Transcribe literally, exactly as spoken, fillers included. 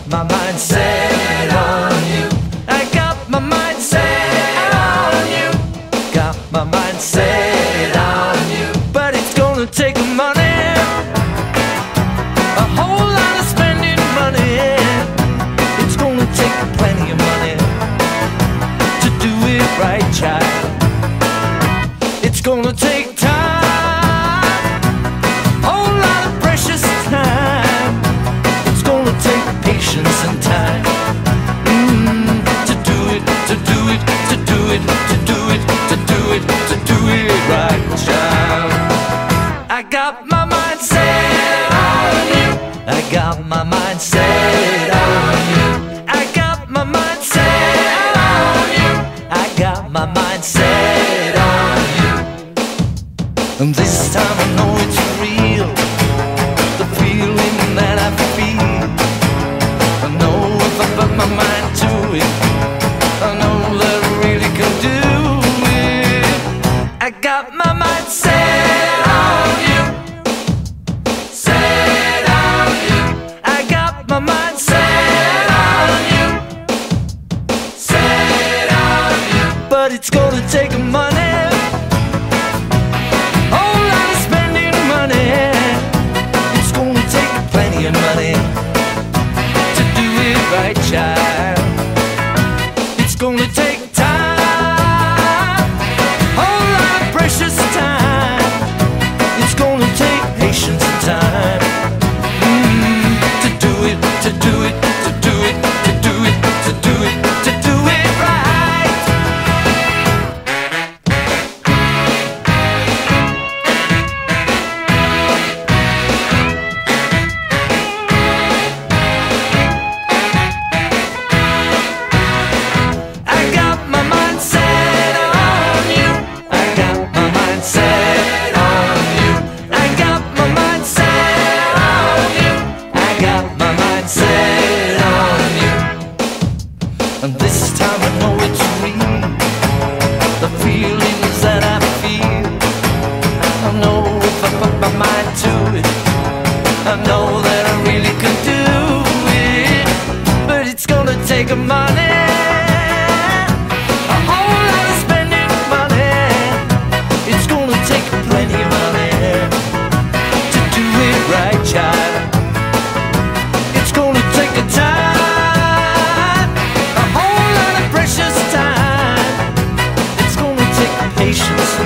my mind set on you. I got my mind set on you. Got my mind set on you. But it's gonna take money, a whole lot of spending money. It's gonna take plenty of money to do it right, child. It's gonna take time, whole lot of precious time. It's gonna take patience and time mm, to do it, to do it, to do it, to do it, to do it, to do it right, child. I got my mind set on you. I got my mind set on you. I got my mind set on you. I got my mind set on you. And this time I know it's real, the feeling that I feel. I know if I put my mind to it, I know that I really can do it. I got my mind set on you, set on you. I got my mind set on you, set on you. But it's gonna take money, whole lot of spending money. It's gonna take plenty of money to do it right, child. It's gonna take time, whole lot of precious time. It's gonna take patience and time mm, to do it, to do it, to do it, to do it, to do it, to do it right. I got my mind set on you. I got my mind set on you. I got my mind set on you. I got my mind set on you. And this time I know it's real, the feelings that I feel. I know if I put my mind to it, I know that I really can do it. But it's gonna take money, a whole lot of spending money. It's gonna take plenty of money to do it right, child. It's gonna take a time, a whole lot of precious time. It's gonna take patience and